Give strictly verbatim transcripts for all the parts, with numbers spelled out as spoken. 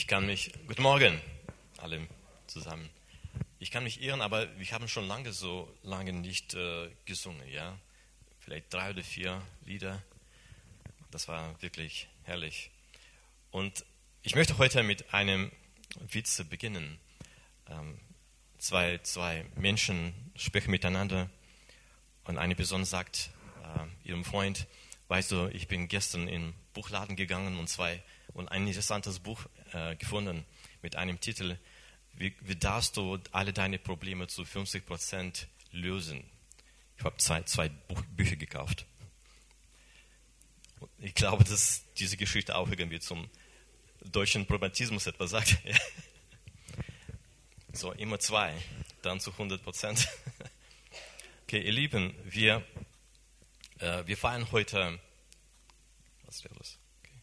Ich kann mich, guten Morgen, alle zusammen. Ich kann mich irren, aber wir haben schon lange so lange nicht äh, gesungen, ja. Vielleicht drei oder vier Lieder. Das war wirklich herrlich. Und ich möchte heute mit einem Witz beginnen. Ähm, zwei, zwei Menschen sprechen miteinander und eine Person sagt äh, ihrem Freund, weißt du, ich bin gestern in den Buchladen gegangen und zwei und ein interessantes Buch äh, gefunden mit einem Titel, wie, wie darfst du alle deine Probleme zu fünfzig Prozent lösen? Ich habe zwei, zwei Buch, Bücher gekauft. Ich glaube, dass diese Geschichte auch irgendwie zum deutschen Pragmatismus etwas sagt. Ja. So, immer zwei, dann zu hundert Prozent. Okay, ihr Lieben, wir, äh, wir feiern heute. Was ist los? Okay.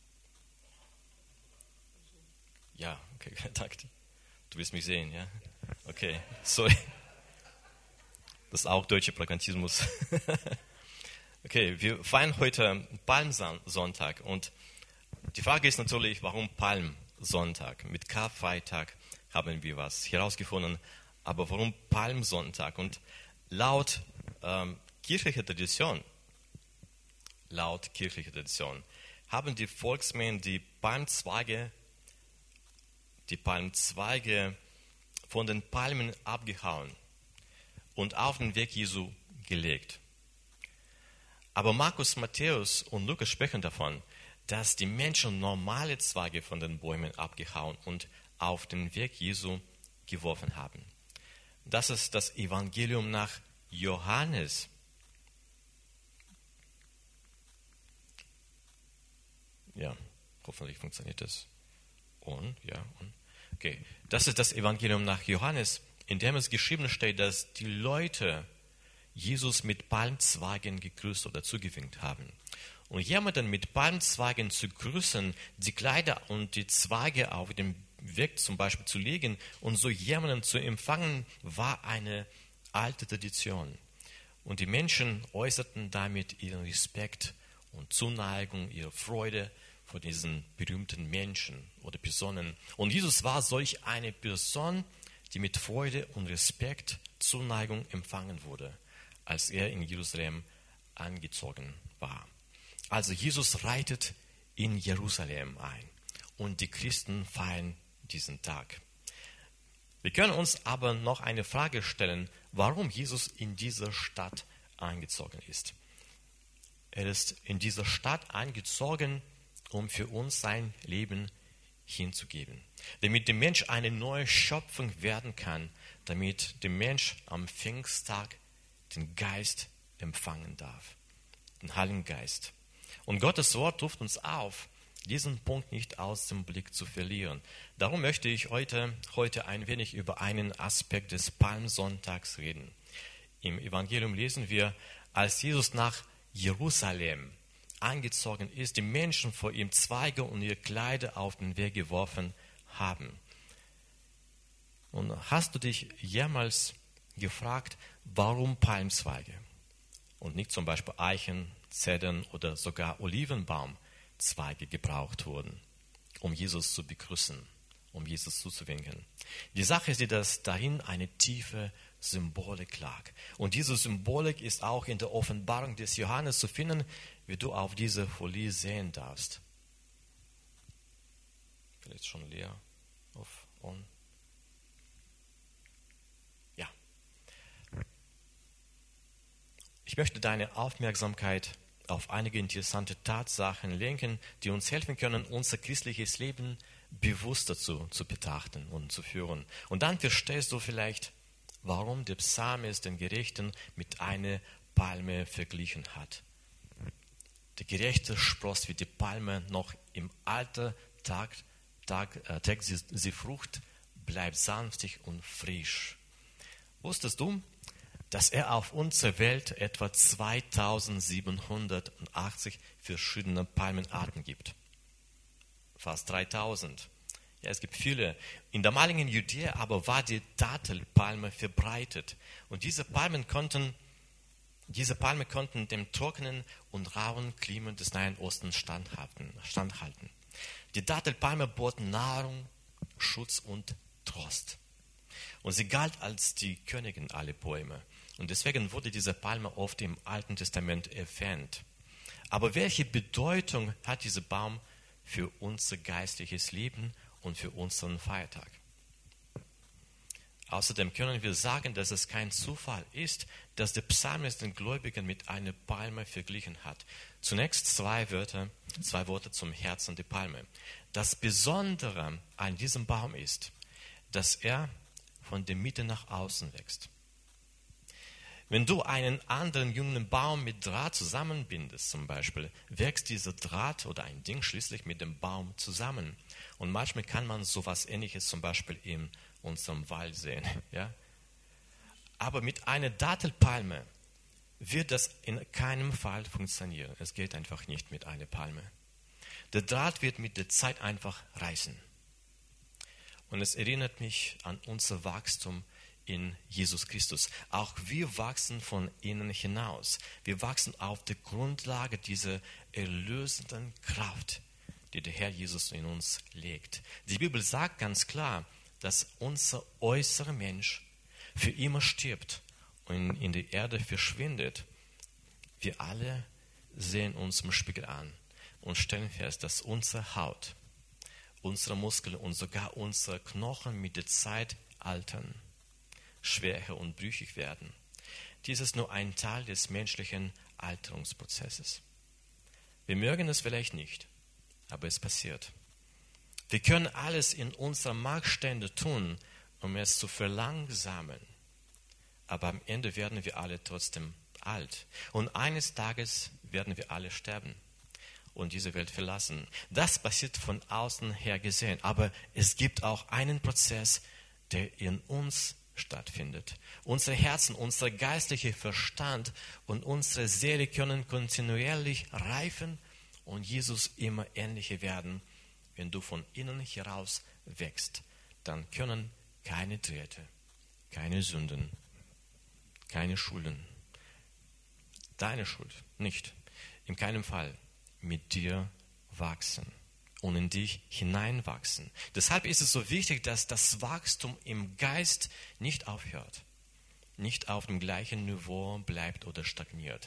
Ja, okay, danke. Du willst mich sehen, ja? Okay, sorry. Das ist auch deutscher Pragmatismus. Okay, wir feiern heute Palmsonntag und die Frage ist natürlich, warum Palmsonntag? Mit Karfreitag haben wir was herausgefunden, aber warum Palmsonntag? Und laut ähm, kirchlicher Tradition, laut kirchlicher Tradition, haben die Volksmengen die Palmzweige, die Palmzweige von den Palmen abgehauen und auf den Weg Jesu gelegt. Aber Markus, Matthäus und Lukas sprechen davon, dass die Menschen normale Zweige von den Bäumen abgehauen und auf den Weg Jesu geworfen haben. Das ist das Evangelium nach Johannes. Ja, hoffentlich funktioniert das. Und, ja, und. Okay, das ist das Evangelium nach Johannes, in dem es geschrieben steht, dass die Leute Jesus mit Palmzweigen gegrüßt oder zugewinkt haben. Und jemanden mit Palmzweigen zu grüßen, die Kleider und die Zweige auf dem Weg zum Beispiel zu legen und so jemanden zu empfangen, war eine alte Tradition. Und die Menschen äußerten damit ihren Respekt und Zuneigung, ihre Freude vor diesen berühmten Menschen oder Personen. Und Jesus war solch eine Person, die mit Freude und Respekt, Zuneigung empfangen wurde, als er in Jerusalem angezogen war. Also Jesus reitet in Jerusalem ein und die Christen feiern diesen Tag. Wir können uns aber noch eine Frage stellen, warum Jesus in dieser Stadt eingezogen ist. Er ist in dieser Stadt eingezogen, um für uns sein Leben hinzugeben. Damit der Mensch eine neue Schöpfung werden kann, damit der Mensch am Pfingsttag den Geist empfangen darf, den Heiligen Geist. Und Gottes Wort ruft uns auf, diesen Punkt nicht aus dem Blick zu verlieren. Darum möchte ich heute, heute ein wenig über einen Aspekt des Palmsonntags reden. Im Evangelium lesen wir, als Jesus nach Jerusalem angezogen ist, die Menschen vor ihm Zweige und ihre Kleider auf den Weg geworfen haben. Und hast du dich jemals gefragt, warum Palmzweige und nicht zum Beispiel Eichen, Zedern oder sogar Olivenbaumzweige gebraucht wurden, um Jesus zu begrüßen, um Jesus zuzuwinken? Die Sache ist die, dass dahin eine tiefe Symbolik lag. Und diese Symbolik ist auch in der Offenbarung des Johannes zu finden, wie du auf dieser Folie sehen darfst. Vielleicht schon leer. Auf, on. Ja. Ich möchte deine Aufmerksamkeit auf einige interessante Tatsachen lenken, die uns helfen können, unser christliches Leben bewusster zu, zu betrachten und zu führen. Und dann verstehst du vielleicht, warum der Psalmist den Gerechten mit einer Palme verglichen hat. Der Gerechte spross wie die Palme, noch im Alter Tag, Tag, äh, trägt sie, sie Frucht, bleibt sanftig und frisch. Wusstest du, dass er auf unserer Welt etwa zweitausendsiebenhundertachtzig verschiedene Palmenarten gibt? Fast dreitausend. Ja, es gibt viele. In damaligen Judäa aber war die Dattelpalme verbreitet. Und diese Palmen konnten, diese Palmen konnten dem trockenen und rauen Klima des Nahen Ostens standhalten. standhalten. Die Dattelpalme bot Nahrung, Schutz und Trost. Und sie galt als die Königin aller Bäume. Und deswegen wurde diese Palme oft im Alten Testament erwähnt. Aber welche Bedeutung hat dieser Baum für unser geistliches Leben und für unseren Feiertag? Außerdem können wir sagen, dass es kein Zufall ist, dass der Psalmist den Gläubigen mit einer Palme verglichen hat. Zunächst zwei Wörter, zwei Worte zum Herzen der Palme. Das Besondere an diesem Baum ist, dass er von der Mitte nach außen wächst. Wenn du einen anderen jungen Baum mit Draht zusammenbindest, zum Beispiel, wächst dieser Draht oder ein Ding schließlich mit dem Baum zusammen. Und manchmal kann man sowas Ähnliches zum Beispiel in unserem Wald sehen. Ja? Aber mit einer Dattelpalme wird das in keinem Fall funktionieren. Es geht einfach nicht mit einer Palme. Der Draht wird mit der Zeit einfach reißen. Und es erinnert mich an unser Wachstum in Jesus Christus. Auch wir wachsen von innen hinaus. Wir wachsen auf der Grundlage dieser erlösenden Kraft, die der Herr Jesus in uns legt. Die Bibel sagt ganz klar, dass unser äußerer Mensch für immer stirbt und in die Erde verschwindet. Wir alle sehen uns im Spiegel an und stellen fest, dass unsere Haut, unsere Muskeln und sogar unsere Knochen mit der Zeit altern, schwächer und brüchig werden. Dies ist nur ein Teil des menschlichen Alterungsprozesses. Wir mögen es vielleicht nicht, aber es passiert. Wir können alles in unserer Machtstände tun, um es zu verlangsamen. Aber am Ende werden wir alle trotzdem alt. Und eines Tages werden wir alle sterben und diese Welt verlassen. Das passiert von außen her gesehen. Aber es gibt auch einen Prozess, der in uns stattfindet. Unsere Herzen, unser geistlicher Verstand und unsere Seele können kontinuierlich reifen und Jesus immer ähnlicher werden. Wenn du von innen heraus wächst, dann können keine Tritte, keine Sünden, keine Schulden, deine Schuld nicht, in keinem Fall mit dir wachsen und in dich hineinwachsen. Deshalb ist es so wichtig, dass das Wachstum im Geist nicht aufhört, nicht auf dem gleichen Niveau bleibt oder stagniert.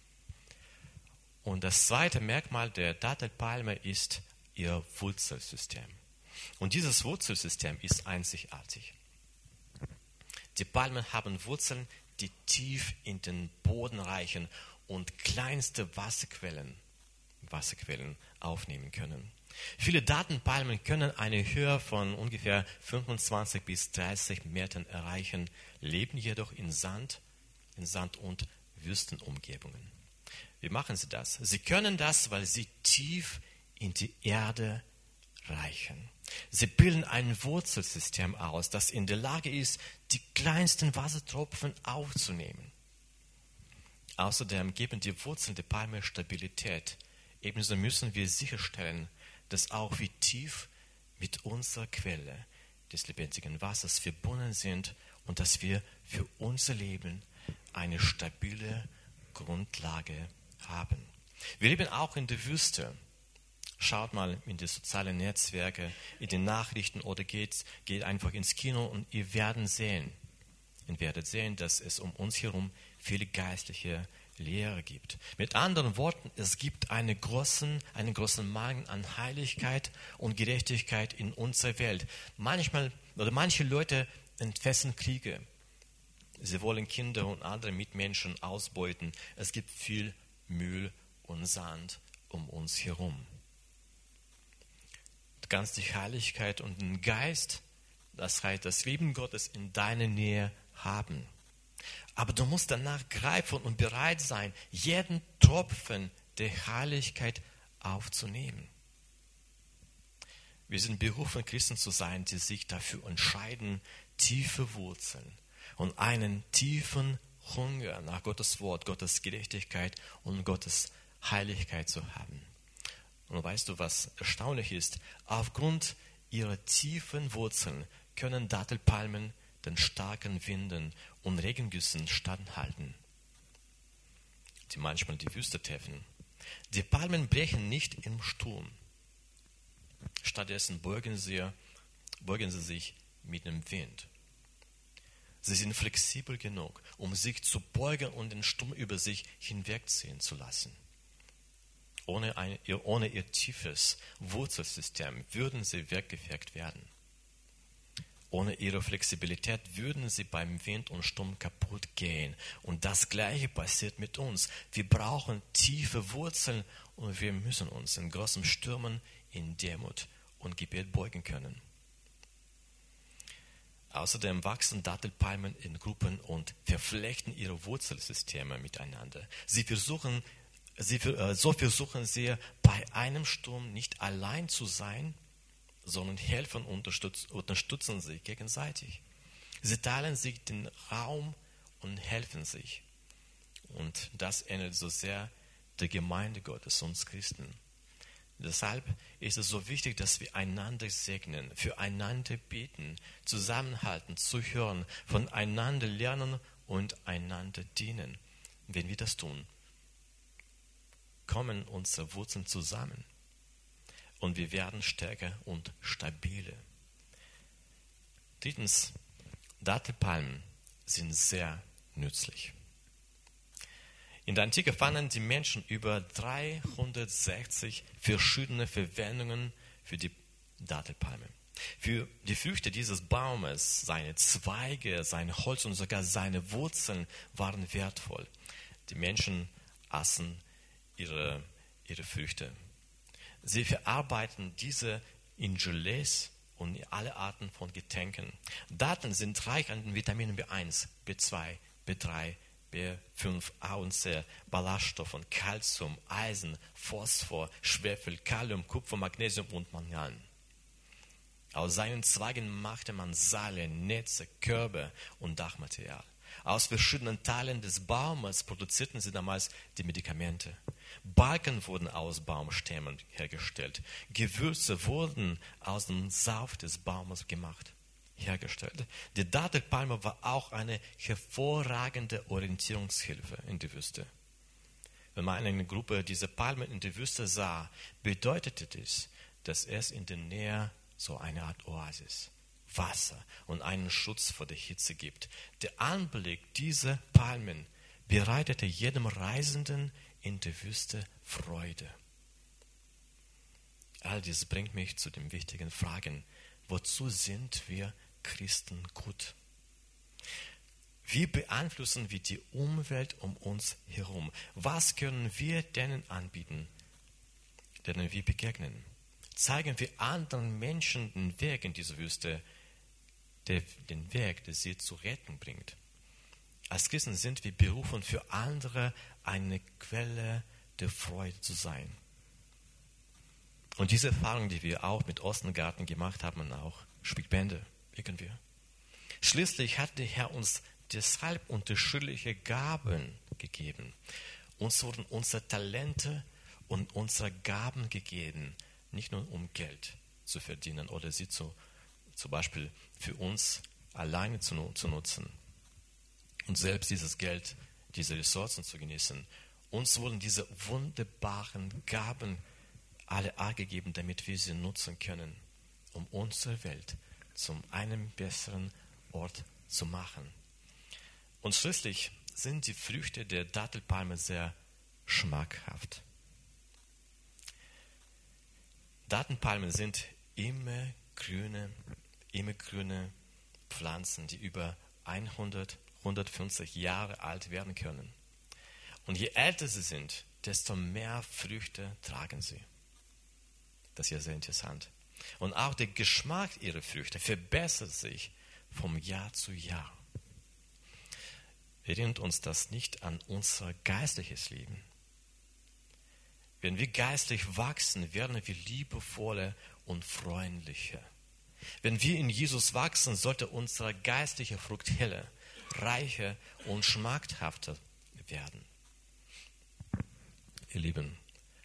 Und das zweite Merkmal der Dattelpalme ist ihr Wurzelsystem. Und dieses Wurzelsystem ist einzigartig. Die Palmen haben Wurzeln, die tief in den Boden reichen und kleinste Wasserquellen, Wasserquellen aufnehmen können. Viele Dattelpalmen können eine Höhe von ungefähr fünfundzwanzig bis dreißig Metern erreichen, leben jedoch in Sand, in Sand- und Wüstenumgebungen. Wie machen sie das? Sie können das, weil sie tief in die Erde reichen. Sie bilden ein Wurzelsystem aus, das in der Lage ist, die kleinsten Wassertropfen aufzunehmen. Außerdem geben die Wurzeln der Palme Stabilität. Ebenso müssen wir sicherstellen, dass auch wir tief mit unserer Quelle des lebendigen Wassers verbunden sind und dass wir für unser Leben eine stabile Grundlage haben. Wir leben auch in der Wüste. Schaut mal in die sozialen Netzwerke, in die Nachrichten oder geht, geht einfach ins Kino und ihr werdet sehen, ihr werdet sehen, dass es um uns herum viele geistliche Lehre gibt. Mit anderen Worten, es gibt eine großen, einen großen Mangel an Heiligkeit und Gerechtigkeit in unserer Welt. Manchmal oder manche Leute entfesseln Kriege. Sie wollen Kinder und andere Mitmenschen ausbeuten. Es gibt viel Müll und Sand um uns herum. Du kannst die Heiligkeit und den Geist, das heißt das Leben Gottes in deiner Nähe haben. Aber du musst danach greifen und bereit sein, jeden Tropfen der Heiligkeit aufzunehmen. Wir sind berufen, Christen zu sein, die sich dafür entscheiden, tiefe Wurzeln und einen tiefen Hunger nach Gottes Wort, Gottes Gerechtigkeit und Gottes Heiligkeit zu haben. Und weißt du, was erstaunlich ist? Aufgrund ihrer tiefen Wurzeln können Dattelpalmen den starken Winden und Regengüssen standhalten, die manchmal die Wüste treffen. Die Palmen brechen nicht im Sturm. Stattdessen beugen sie, beugen sie sich mit dem Wind. Sie sind flexibel genug, um sich zu beugen und den Sturm über sich hinwegziehen zu lassen. Ohne, ein, ohne ihr tiefes Wurzelsystem würden sie weggefegt werden. Ohne ihre Flexibilität würden sie beim Wind und Sturm kaputt gehen. Und das Gleiche passiert mit uns. Wir brauchen tiefe Wurzeln und wir müssen uns in großen Stürmen in Demut und Gebet beugen können. Außerdem wachsen Dattelpalmen in Gruppen und verflechten ihre Wurzelsysteme miteinander. Sie versuchen, sie, so versuchen sie, bei einem Sturm nicht allein zu sein, sondern helfen und unterstützen sich gegenseitig. Sie teilen sich den Raum und helfen sich. Und das ähnelt so sehr der Gemeinde Gottes, uns Christen. Deshalb ist es so wichtig, dass wir einander segnen, füreinander beten, zusammenhalten, zuhören, voneinander lernen und einander dienen. Wenn wir das tun, kommen unsere Wurzeln zusammen und wir werden stärker und stabiler. Drittens, Dattelpalmen sind sehr nützlich. In der Antike fanden die Menschen über dreihundertsechzig verschiedene Verwendungen für die Dattelpalme. Für die Früchte dieses Baumes, seine Zweige, sein Holz und sogar seine Wurzeln waren wertvoll. Die Menschen aßen ihre, ihre Früchte. Sie verarbeiten diese in Gelees und in alle Arten von Getränken. Datteln sind reich an den Vitaminen B eins, B zwei, B drei, B fünf, A und C, Ballaststoffen, Calcium, Eisen, Phosphor, Schwefel, Kalium, Kupfer, Magnesium und Mangan. Aus seinen Zweigen machte man Seile, Netze, Körbe und Dachmaterial. Aus verschiedenen Teilen des Baumes produzierten sie damals die Medikamente. Balken wurden aus Baumstämmen hergestellt. Gewürze wurden aus dem Saft des Baumes gemacht. hergestellt. Die Dattelpalme war auch eine hervorragende Orientierungshilfe in der Wüste. Wenn man eine Gruppe dieser Palmen in der Wüste sah, bedeutete das, dass es in der Nähe so eine Art Oasis, Wasser und einen Schutz vor der Hitze gibt. Der Anblick dieser Palmen bereitete jedem Reisenden in der Wüste Freude. All dies bringt mich zu den wichtigen Fragen. Wozu sind wir Christen gut? Wie beeinflussen wir die Umwelt um uns herum? Was können wir denen anbieten, denen wir begegnen? Zeigen wir anderen Menschen den Weg in dieser Wüste, der, den Weg, der sie zur Rettung bringt? Als Christen sind wir berufen, für andere eine Quelle der Freude zu sein. Und diese Erfahrung, die wir auch mit Ostengarten gemacht haben, auch spielt Bände, irgendwie. Schließlich hat der Herr uns deshalb unterschiedliche Gaben gegeben. Uns wurden unsere Talente und unsere Gaben gegeben, nicht nur um Geld zu verdienen oder sie zu, zum Beispiel für uns alleine zu, zu nutzen und selbst dieses Geld, diese Ressourcen zu genießen. Uns wurden diese wunderbaren Gaben alle gegeben, damit wir sie nutzen können, um unsere Welt zu einem besseren Ort zu machen. Und schließlich sind die Früchte der Dattelpalme sehr schmackhaft. Dattelpalmen sind immergrüne, immergrüne Pflanzen, die über hundert, hundertfünfzig Jahre alt werden können. Und je älter sie sind, desto mehr Früchte tragen sie. Das ist ja sehr interessant. Und auch der Geschmack ihrer Früchte verbessert sich vom Jahr zu Jahr. Erinnert uns das nicht an unser geistliches Leben? Wenn wir geistlich wachsen, werden wir liebevoller und freundlicher. Wenn wir in Jesus wachsen, sollte unsere geistliche Frucht heller, reicher und schmackhafter werden. Ihr Lieben,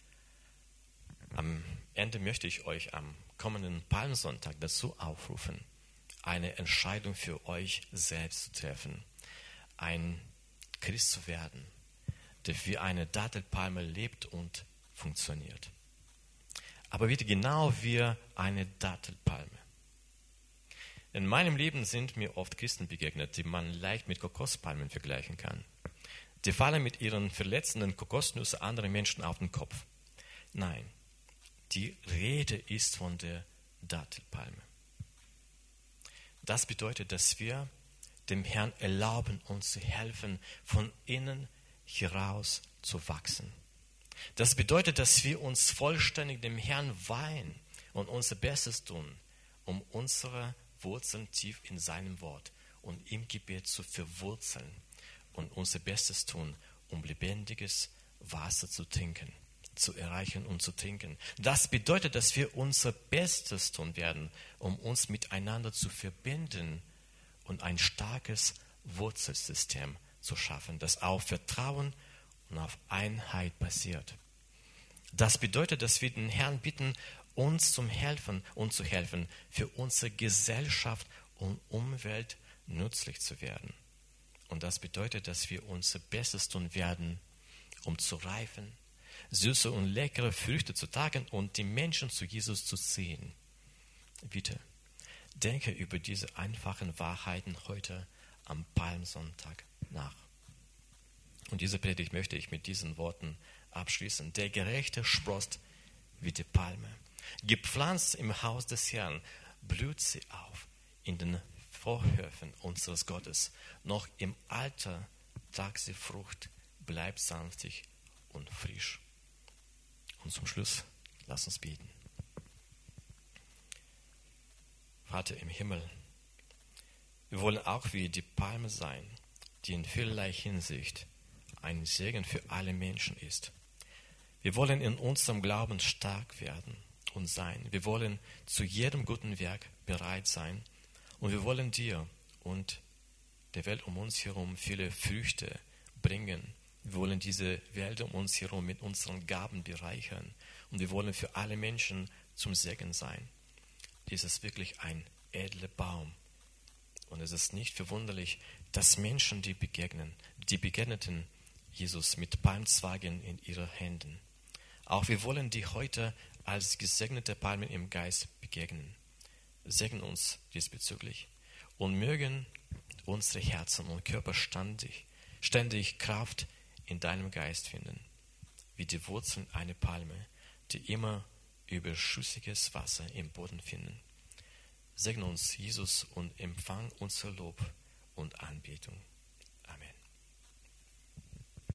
am Ende möchte ich euch am kommenden Palmsonntag dazu aufrufen, eine Entscheidung für euch selbst zu treffen, ein Christ zu werden, der wie eine Dattelpalme lebt und funktioniert. aber wird genau wie eine Dattelpalme. In meinem Leben sind mir oft Christen begegnet, die man leicht mit Kokospalmen vergleichen kann. Die fallen mit ihren verletzenden Kokosnüsse anderen Menschen auf den Kopf. Nein, die Rede ist von der Dattelpalme. Das bedeutet, dass wir dem Herrn erlauben, uns zu helfen, von innen heraus zu wachsen. Das bedeutet, dass wir uns vollständig dem Herrn weihen und unser Bestes tun, um unsere Wurzeln tief in seinem Wort und im Gebet zu verwurzeln und unser Bestes tun, um lebendiges Wasser zu trinken, zu erreichen und zu trinken. Das bedeutet, dass wir unser Bestes tun werden, um uns miteinander zu verbinden und ein starkes Wurzelsystem zu schaffen, das auf Vertrauen und auf Einheit basiert. Das bedeutet, dass wir den Herrn bitten, uns zum Helfen und zu helfen, für unsere Gesellschaft und Umwelt nützlich zu werden. Und das bedeutet, dass wir unser Bestes tun werden, um zu reifen, süße und leckere Früchte zu tragen und die Menschen zu Jesus zu ziehen. Bitte, denke über diese einfachen Wahrheiten heute am Palmsonntag nach. Und diese Predigt möchte ich mit diesen Worten abschließen. Der Gerechte sproßt wie die Palme. Gepflanzt im Haus des Herrn blüht sie auf in den Vorhöfen unseres Gottes. Noch im Alter tragt sie Frucht, bleibt sanftig und frisch. Und zum Schluss, lass uns beten. Vater im Himmel, wir wollen auch wie die Palme sein, die in vielerlei Hinsicht ein Segen für alle Menschen ist. Wir wollen in unserem Glauben stark werden und sein. Wir wollen zu jedem guten Werk bereit sein und wir wollen dir und der Welt um uns herum viele Früchte bringen. Wir wollen diese Welt um uns herum mit unseren Gaben bereichern und wir wollen für alle Menschen zum Segen sein. Dies ist wirklich ein edler Baum und es ist nicht verwunderlich, dass Menschen, die begegnen, die begegneten Jesus mit Palmzweigen in ihren Händen. Auch wir wollen dir heute als gesegnete Palmen im Geist begegnen. Segne uns diesbezüglich und mögen unsere Herzen und Körper ständig, ständig Kraft in deinem Geist finden, wie die Wurzeln einer Palme, die immer überschüssiges Wasser im Boden finden. Segne uns, Jesus, und empfang unser Lob und Anbetung. Amen.